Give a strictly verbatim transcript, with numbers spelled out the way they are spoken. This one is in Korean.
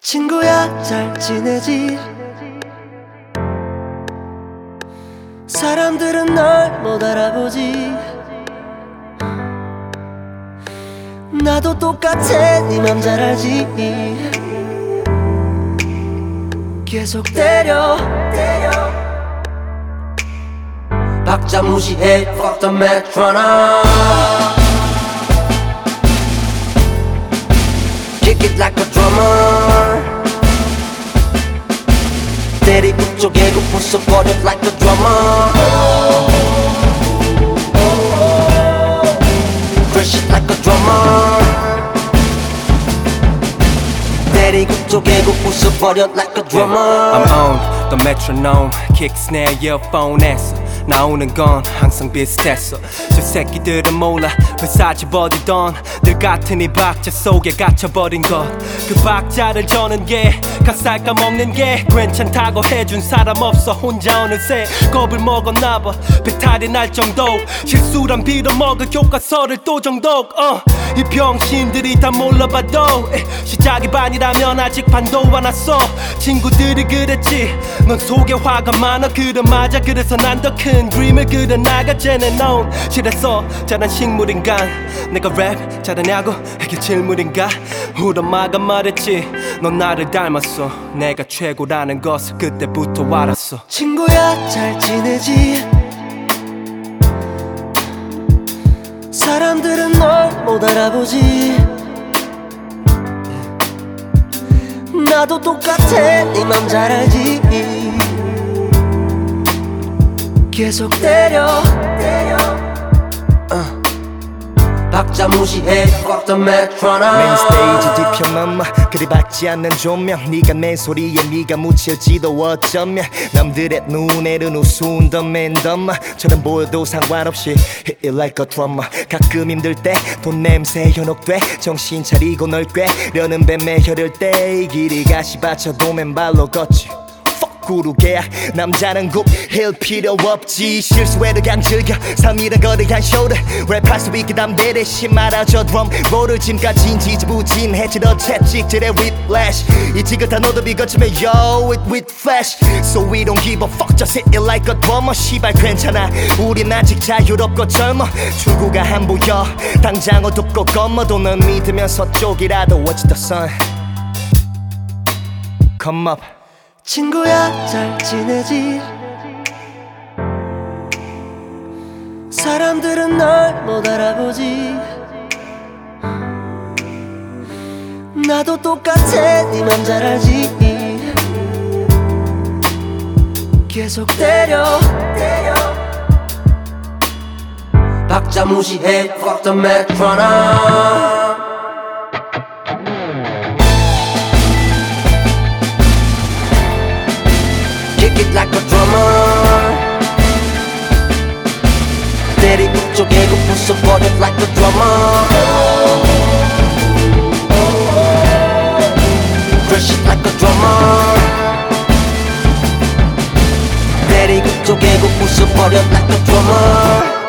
친구야 잘 지내지? 사람들은 널 못 알아보지. 나도 똑같아 네 맘 잘 알지. 계속 때려 때려 박자 무시해 fuck the metronome. Kick it like a drummer. 때리 북쪽에 그 부숴버려 like a drummer. Crush it like a drummer. 때리 북쪽에 그 부숴버려 like a drummer. I'm on the metronome. Kick, snare, earphone에서 나오는 건 항상 비슷했어. 저 새끼들은 몰라 왜 싸집어지던 늘 같은 이 박자 속에 갇혀버린 것. 그 박자를 저는 게 가사를 까먹는 게 괜찮다고 해준 사람 없어. 혼자 어느새 겁을 먹었나봐. 배탈이 날 정도 실수란 빌어먹을 교과서를 또 정독. uh, 이 병신들이 다 몰라봐도 에, 시작이 반이라면 아직 반도 안 왔어. 친구들이 그랬지 넌 속에 화가 많아. 그래 맞아. 그래서 난 더 큰 드림을 그려나가. 쟤는 넌 실했어 잘한 식물인간 내가 랩 잘하냐고 이게 질문인가. 우리 엄마가 말했지 넌 나를 닮았어. 내가 최고라는 것을 그때부터 알았어. 친구야 잘 지내지? 사람들은 널 못 알아보지. 나도 똑같아 네 맘 잘 알지. 계속 때려 때려 uh. 박자 무시해 fuck the metronome. 메인 스테이지 뒤편엄마 그리 받지 않는 조명. 네가 낸 소리에 네가 묻힐지도 어쩌면 남들의 눈에는 우스운 더 맨덤마처럼 보여도 상관없이 hit it like a drummer. 가끔 힘들 때 돈 냄새 현혹돼 정신 차리고 널 꿰려는 뱀에 혀를 때 이 길이 가시 받쳐도 맨발로 걷지. 구르게 남자는 굽힐 필요 없지. 실수해도 그냥 즐겨 삶이란 거를 그냥 쇼를 랩할 수 있게 담대 대신 말아줘 드럼 롤을 지금까진 지지부진해지던 채찍질의 whiplash. 이 지긋한 노드비 거치면 yo it with flash. So we don't give a fuck just hit it like a drummer. 시발 괜찮아 우린 아직 자유롭고 젊어. 출구가 안 보여 당장 어둡고 검어도 넌 믿으면 서쪽이라도 watch the sun come up. 친구야 잘 지내지? 사람들은 널 못 알아보지. 나도 똑같아 네 맘 잘 알지. 계속 때려 때려 박자 무시해 fuck the metronome. Kick it like a drummer. 때리 북쪽에 그 부숴버려 like a drummer. Crush it like a drummer. 때리 북쪽에 그 부숴버려 like a drummer.